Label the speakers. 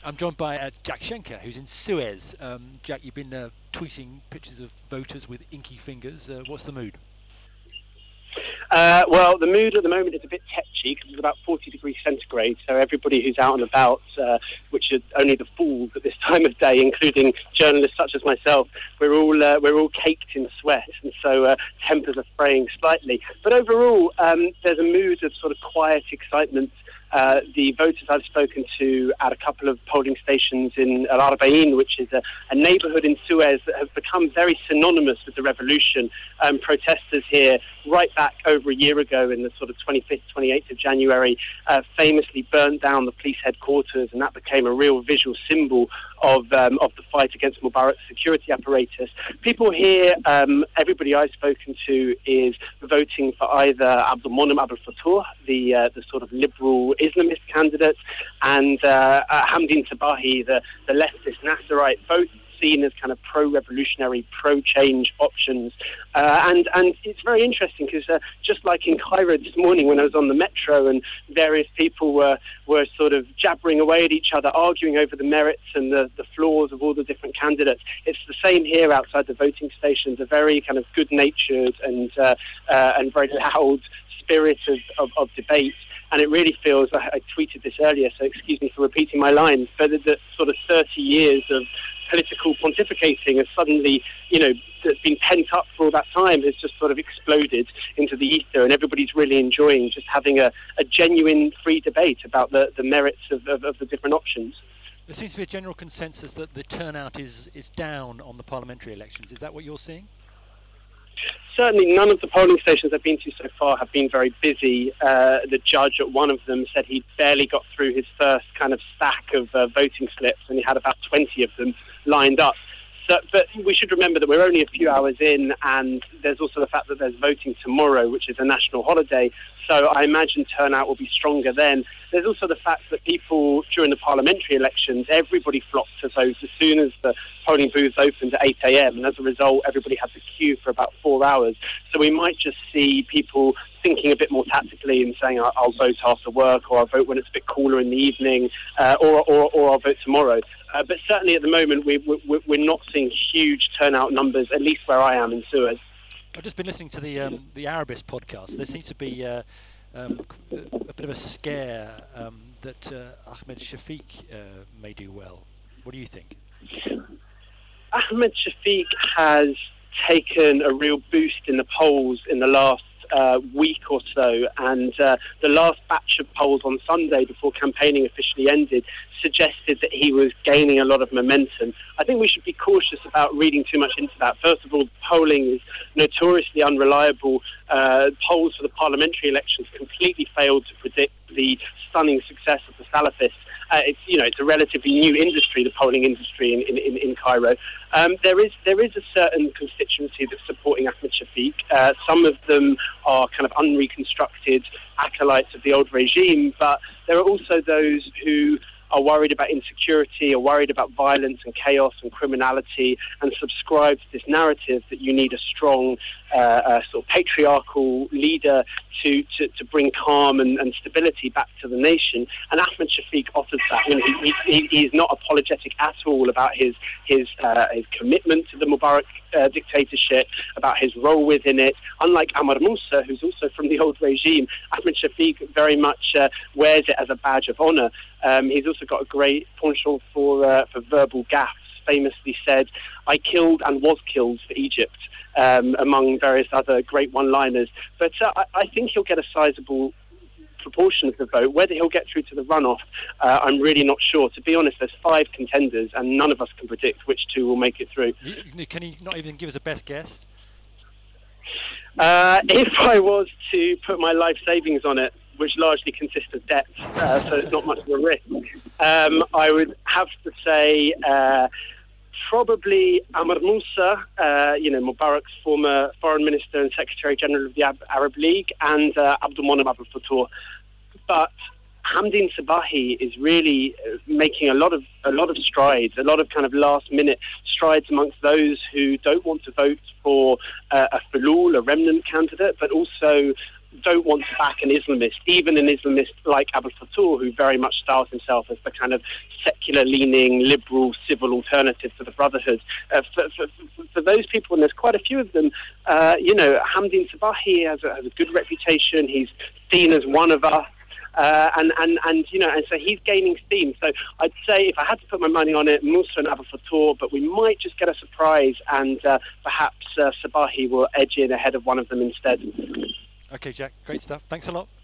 Speaker 1: I'm joined by Jack Schenker, who's in Suez. Jack, you've been tweeting pictures of voters with inky fingers. What's the mood?
Speaker 2: Well, the mood at the moment is a bit tetchy because it's about 40 degrees centigrade. So everybody who's out and about, which are only the fools at this time of day, including journalists such as myself, we're all caked in sweat, and so tempers are fraying slightly. But overall, there's a mood of sort of quiet excitement. The voters I've spoken to at a couple of polling stations in Al Arbaeen, which is a neighbourhood in Suez that have become very synonymous with the revolution. Protesters here, right back over a year ago in the sort of 25th, 28th of January, famously burnt down the police headquarters, and that became a real visual symbol of the fight against Mubarak's security apparatus. People here, everybody I've spoken to is voting for either Abdelmonem Abdel-Fattah, the sort of liberal Islamist candidate, and Hamdin Tabahi, the leftist Nasserite, both seen as kind of pro-revolutionary, pro-change options. And it's very interesting because just like in Cairo this morning when I was on the metro and various people were sort of jabbering away at each other, arguing over the merits and the flaws of all the different candidates, it's the same here outside the voting stations, a very kind of good-natured and very loud spirit of debate. And it really feels, I tweeted this earlier, so excuse me for repeating my lines, but that sort of 30 years of political pontificating has suddenly, that's been pent up for all that time, has just sort of exploded into the ether, and everybody's really enjoying just having a genuine free debate about the merits of the different options.
Speaker 1: There seems to be a general consensus that the turnout is down on the parliamentary elections. Is that what you're seeing?
Speaker 2: Certainly none of the polling stations I've been to so far have been very busy. The judge at one of them said he barely got through his first kind of stack of voting slips, and he had about 20 of them lined up. So, but we should remember that we're only a few hours in, and there's also the fact that there's voting tomorrow, which is a national holiday. So I imagine turnout will be stronger then. There's also the fact that people, during the parliamentary elections, everybody flocked to vote as soon as the polling booths opened at 8 a.m. And as a result, everybody had to queue for about 4 hours. So we might just see people thinking a bit more tactically and saying, I'll vote after work, or I'll vote when it's a bit cooler in the evening, or I'll vote tomorrow. But certainly at the moment, we're not seeing huge turnout numbers, at least where I am in Suez.
Speaker 1: I've just been listening to the Arabist podcast. There seems to be a bit of a scare that Ahmed Shafiq may do well. What do you think?
Speaker 2: Ahmed Shafiq has taken a real boost in the polls in the last week or so, and the last batch of polls on Sunday before campaigning officially ended suggested that he was gaining a lot of momentum. I think we should be cautious about reading too much into that. First of all, polling is notoriously unreliable. Polls for the parliamentary elections completely failed to predict the stunning success of the Salafists. It's a relatively new industry, the polling industry in Cairo. There is a certain constituency that's supporting Ahmed Shafiq. Some of them are kind of unreconstructed acolytes of the old regime, but there are also those who are worried about insecurity, are worried about violence and chaos and criminality, and subscribe to this narrative that you need a strong sort of patriarchal leader to bring calm and stability back to the nation. And Ahmed Shafiq offers that. He's not apologetic at all about his commitment to the Mubarak dictatorship, about his role within it. Unlike Ammar Moussa, who's also from the old regime, Ahmed Shafiq very much wears it as a badge of honour. He's also got a great penchant for verbal gaffes. Famously said, "I killed and was killed for Egypt," among various other great one-liners. But I think he'll get a sizable proportion of the vote. Whether he'll get through to the runoff, I'm really not sure. To be honest, there's 5 contenders, and none of us can predict which 2 will make it through.
Speaker 1: Can you not even give us a best guess?
Speaker 2: If I was to put my life savings on it, which largely consist of debt, so it's not much of a risk, I would have to say probably Ammar Moussa, Mubarak's former foreign minister and secretary general of the Arab League, and Abdelmonem Abdel-Fattah. But Hamdin Tabahi is really making a lot of strides, a lot of kind of last-minute strides amongst those who don't want to vote for a Falul, a remnant candidate, but also don't want to back an Islamist, even an Islamist like Abdel Fattah, who very much styles himself as the kind of secular-leaning, liberal, civil alternative to the Brotherhood. For those people, and there's quite a few of them, Hamdin Sabahi has a good reputation. He's seen as one of us. And so he's gaining steam. So I'd say if I had to put my money on it, Musa and Abdel Fattah, but we might just get a surprise, and perhaps Sabahi will edge in ahead of one of them instead.
Speaker 1: Okay, Jack, great stuff. Thanks a lot.